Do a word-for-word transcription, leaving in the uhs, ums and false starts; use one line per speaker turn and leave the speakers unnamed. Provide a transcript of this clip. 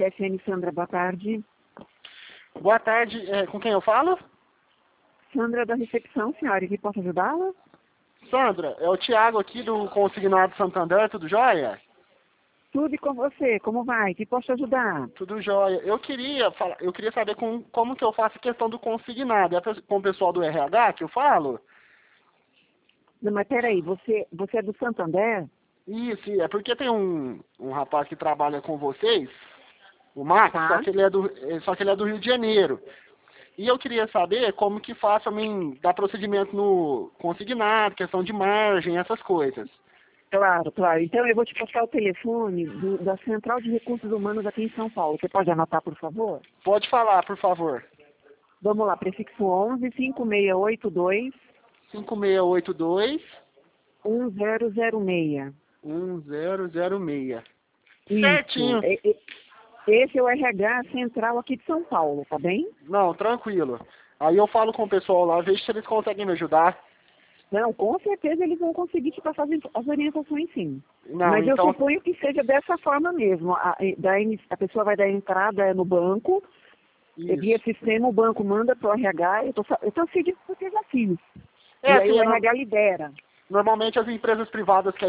C S N Sandra, boa tarde.
Boa tarde, é, com quem eu falo?
Sandra da recepção, senhora, que posso ajudá-la?
Sandra, é o Thiago aqui do Consignado Santander, tudo jóia?
Tudo e com você, como vai? Que posso ajudar?
Tudo jóia. Eu queria falar, eu queria saber com, como que eu faço a questão do consignado. É com o pessoal do R H que eu falo?
Não, mas peraí, você, você é do Santander?
Isso, é porque tem um, um rapaz que trabalha com vocês, o Max,
Tá.
só que ele é do, só que ele é do Rio de Janeiro. E eu queria saber como que faço a mim dar procedimento no consignado, questão de margem, essas coisas.
Claro, claro. Então eu vou te passar o telefone do- da Central de Recursos Humanos aqui em São Paulo. Você pode anotar, por favor?
Pode falar, por favor.
Vamos lá, prefixo onze, cinco seis oito dois,
cinco seis oito dois,
um zero zero seis.
um zero zero seis.
Isso.
Certinho.
E- e- Esse é o R H Central aqui de São Paulo, tá bem?
Não, tranquilo. Aí eu falo com o pessoal lá, vejo se eles conseguem me ajudar.
Não, com certeza eles vão conseguir te passar as as orientações, sim.
Não,
Mas eu
então...
suponho que seja dessa forma mesmo. A, da ini- a pessoa vai dar entrada no banco, e via
Isso.
sistema o banco manda para o R H, eu tô, sa- eu tô seguindo porque eu já fiz.
É
E aí
assim,
o
é no-
R H libera.
normalmente as empresas privadas que